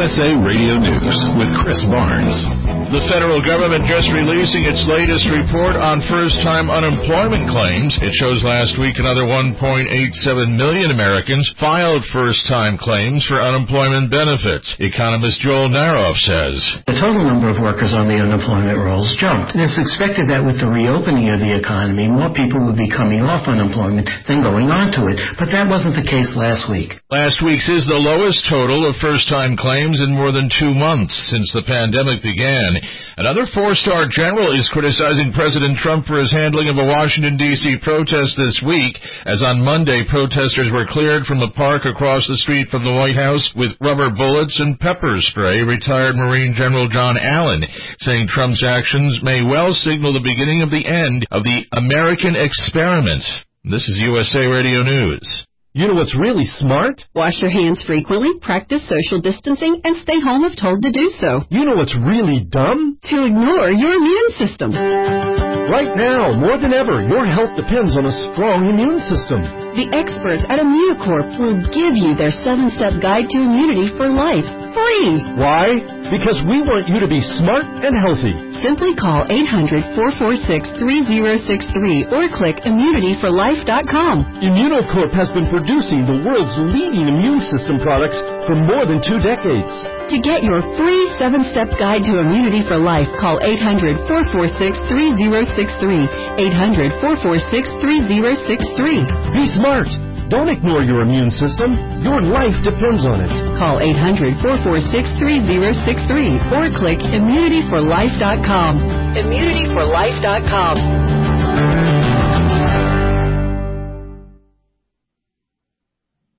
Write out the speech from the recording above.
USA Radio News with Chris Barnes. The federal government just releasing its latest report on first-time unemployment claims. It shows last week another 1.87 million Americans filed first-time claims for unemployment benefits. Economist Joel Naroff says, the total number of workers on the unemployment rolls jumped. It's expected that with the reopening of the economy, more people would be coming off unemployment than going onto it. But that wasn't the case last week. Last week's is the lowest total of first-time claims in more than 2 months since the pandemic began. Another 4-star general is criticizing President Trump for his handling of a Washington, D.C. protest this week, as on Monday, protesters were cleared from the park across the street from the White House with rubber bullets and pepper spray. Retired Marine General John Allen saying Trump's actions may well signal the beginning of the end of the American experiment. This is USA Radio News. You know what's really smart? Wash your hands frequently, practice social distancing, and stay home if told to do so. You know what's really dumb? To ignore your immune system. Right now, more than ever, your health depends on a strong immune system. The experts at Immunocorp will give you their 7-step guide to immunity for life, free. Why? Because we want you to be smart and healthy. Simply call 800-446-3063 or click immunityforlife.com. Immunocorp has been producing the world's leading immune system products for more than 2 decades. To get your free 7-step guide to immunity for life, call 800-446-3063. 800-446-3063. Be smart. Don't ignore your immune system. Your life depends on it. Call 800-446-3063 or click immunityforlife.com. Immunityforlife.com.